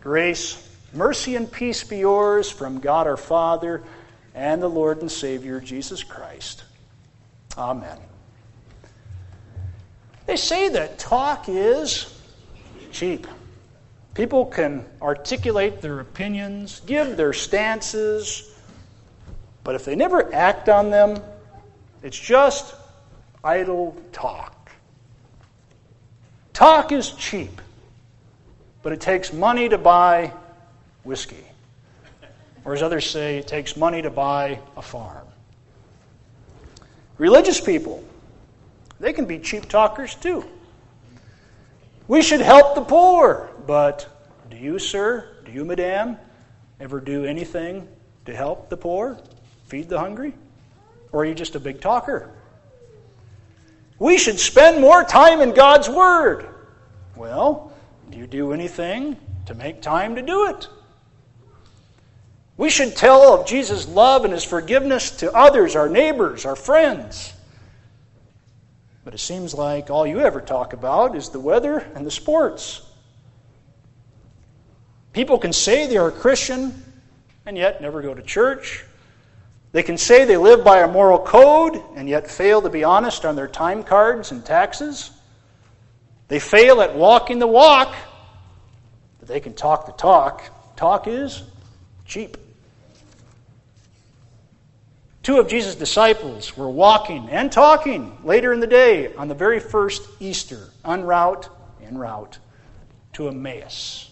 Grace, mercy, and peace be yours from God our Father and the Lord and Savior Jesus Christ. Amen. They say that talk is cheap. People can articulate their opinions, give their stances, but if they never act on them, it's just idle talk. Talk is cheap, but it takes money to buy whiskey. Or as others say, it takes money to buy a farm. Religious people, they can be cheap talkers too. We should help the poor, but do you, sir, do you, madame, ever do anything to help the poor, feed the hungry? Or are you just a big talker? We should spend more time in God's Word. Well, do you do anything to make time to do it? We should tell of Jesus' love and His forgiveness to others, our neighbors, our friends. But it seems like all you ever talk about is the weather and the sports. People can say they are a Christian and yet never go to church. They can say they live by a moral code and yet fail to be honest on their time cards and taxes. They fail at walking the walk, but they can talk the talk. Talk is cheap. Two of Jesus' disciples were walking and talking later in the day on the very first Easter, en route to Emmaus.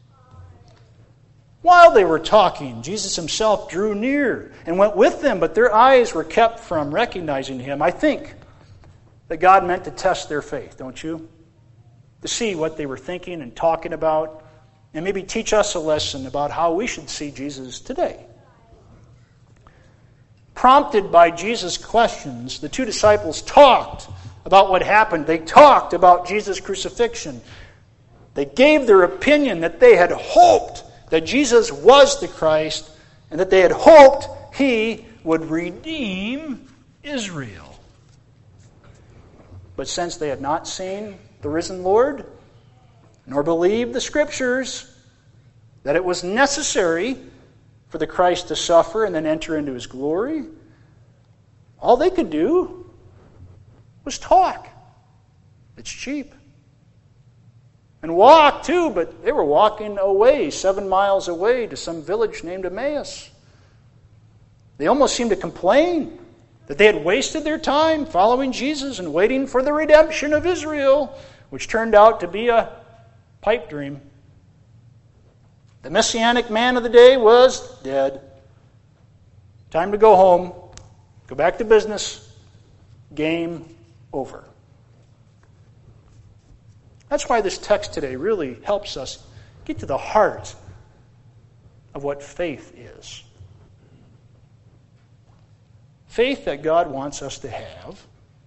While they were talking, Jesus Himself drew near and went with them, but their eyes were kept from recognizing Him. I think that God meant to test their faith, don't you? To see what they were thinking and talking about, and maybe teach us a lesson about how we should see Jesus today. Prompted by Jesus' questions, the two disciples talked about what happened. They talked about Jesus' crucifixion. They gave their opinion that they had hoped that Jesus was the Christ and that they had hoped He would redeem Israel. But since they had not seen the risen Lord, nor believed the Scriptures, that it was necessary for the Christ to suffer and then enter into His glory, all they could do was talk. It's cheap. And walk too, but they were walking away, 7 miles away to some village named Emmaus. They almost seemed to complain that they had wasted their time following Jesus and waiting for the redemption of Israel, which turned out to be a pipe dream. The Messianic man of the day was dead. Time to go home, go back to business, game over. That's why this text today really helps us get to the heart of what faith is. Faith that God wants us to have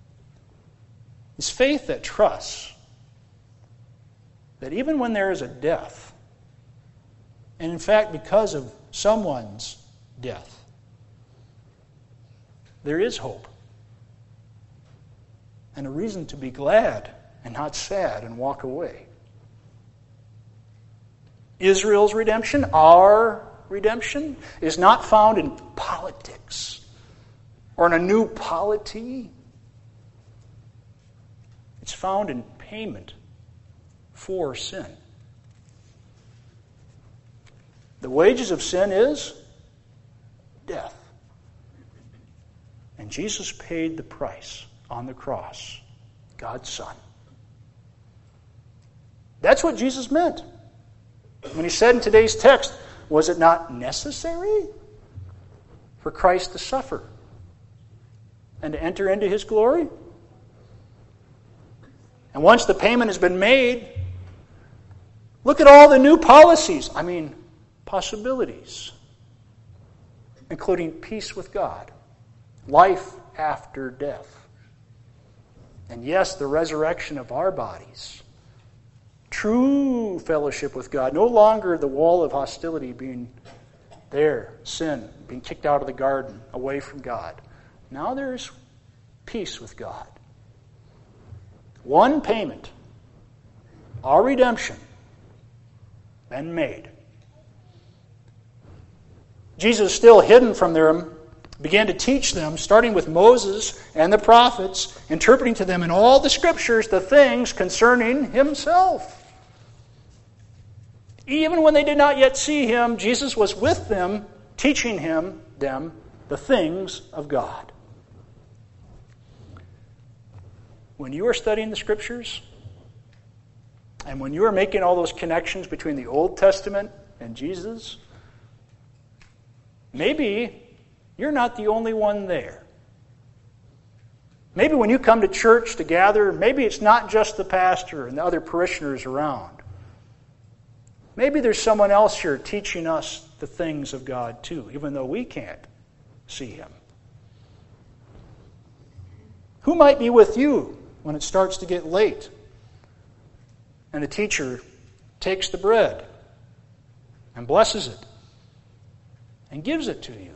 is faith that trusts that even when there is a death, and in fact because of someone's death, there is hope and a reason to be glad and not sad and walk away. Israel's redemption, our redemption, is not found in politics or in a new polity. It's found in payment for sin. The wages of sin is death. And Jesus paid the price on the cross, God's Son. That's what Jesus meant when He said in today's text, was it not necessary for Christ to suffer and to enter into His glory? And once the payment has been made, look at all the new possibilities, including peace with God, life after death, and yes, the resurrection of our bodies. True fellowship with God. No longer the wall of hostility being there, sin, being kicked out of the garden, away from God. Now there's peace with God. One payment, our redemption, been made. Jesus, still hidden from them, began to teach them, starting with Moses and the prophets, interpreting to them in all the Scriptures the things concerning Himself. Even when they did not yet see Him, Jesus was with them, teaching them the things of God. When you are studying the Scriptures, and when you are making all those connections between the Old Testament and Jesus, maybe you're not the only one there. Maybe when you come to church to gather, maybe it's not just the pastor and the other parishioners around. Maybe there's someone else here teaching us the things of God too, even though we can't see Him. Who might be with you when it starts to get late and the teacher takes the bread and blesses it and gives it to you?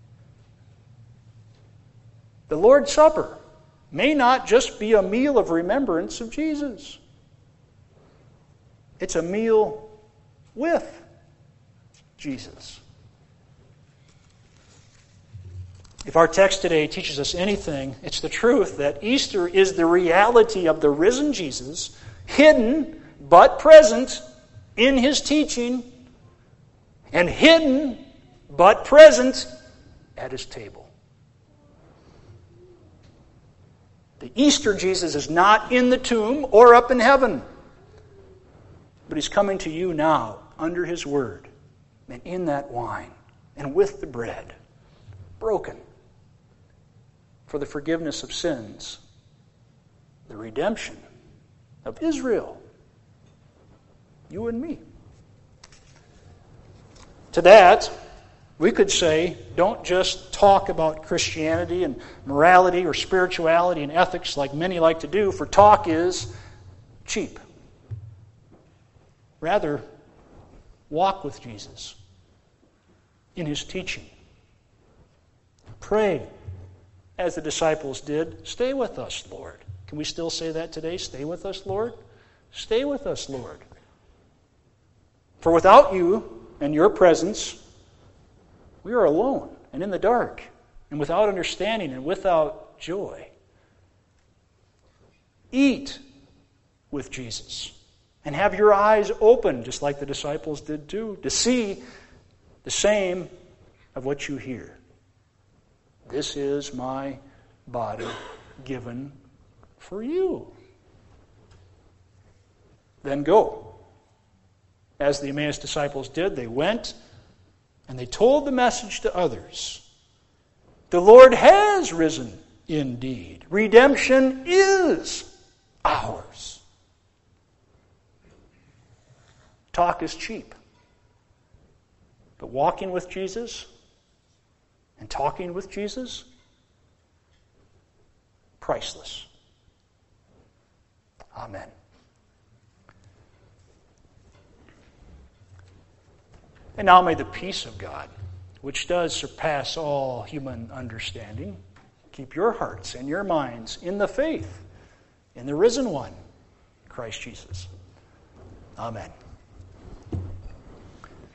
The Lord's Supper may not just be a meal of remembrance of Jesus. It's a meal with Jesus. If our text today teaches us anything, it's the truth that Easter is the reality of the risen Jesus, hidden but present in His teaching, and hidden but present at His table. The Easter Jesus is not in the tomb or up in heaven, but He's coming to you now under His Word and in that wine and with the bread, broken for the forgiveness of sins, the redemption of Israel, you and me. To that, we could say, don't just talk about Christianity and morality or spirituality and ethics like many like to do, for talk is cheap. Rather, walk with Jesus in His teaching. Pray, as the disciples did, stay with us, Lord. Can we still say that today? Stay with us, Lord? Stay with us, Lord. For without you and your presence, we are alone and in the dark and without understanding and without joy. Eat with Jesus and have your eyes open, just like the disciples did too, to see the same of what you hear. This is my body given for you. Then go. As the Emmaus disciples did, they went and they told the message to others. The Lord has risen indeed. Redemption is ours. Talk is cheap. But walking with Jesus and talking with Jesus, priceless. Amen. And now may the peace of God, which does surpass all human understanding, keep your hearts and your minds in the faith, in the risen one, Christ Jesus. Amen.